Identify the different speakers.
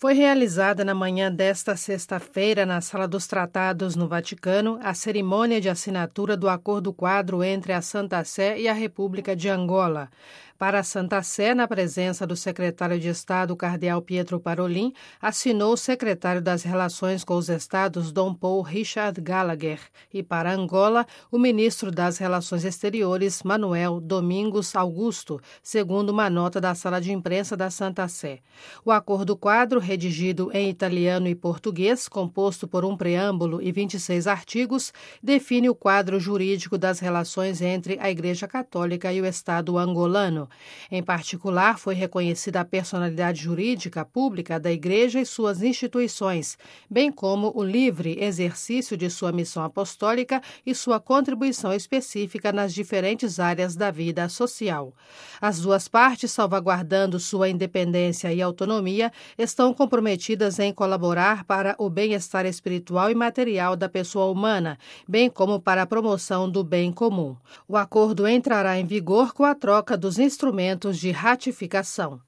Speaker 1: Foi realizada na manhã desta sexta-feira, na Sala dos Tratados, no Vaticano, a cerimônia de assinatura do acordo-quadro entre a Santa Sé e a República de Angola. Para a Santa Sé, na presença do secretário de Estado, cardeal Pietro Parolin, assinou o secretário das Relações com os Estados, Dom Paul Richard Gallagher, e para Angola, o ministro das Relações Exteriores, Manuel Domingos Augusto, segundo uma nota da Sala de Imprensa da Santa Sé. O acordo-quadro, redigido em italiano e português, composto por um preâmbulo e 26 artigos, define o quadro jurídico das relações entre a Igreja Católica e o Estado angolano. Em particular, foi reconhecida a personalidade jurídica pública da Igreja e suas instituições, bem como o livre exercício de sua missão apostólica e sua contribuição específica nas diferentes áreas da vida social. As duas partes, salvaguardando sua independência e autonomia, estão comprometidas em colaborar para o bem-estar espiritual e material da pessoa humana, bem como para a promoção do bem comum. O acordo entrará em vigor com a troca dos instrumentos de ratificação.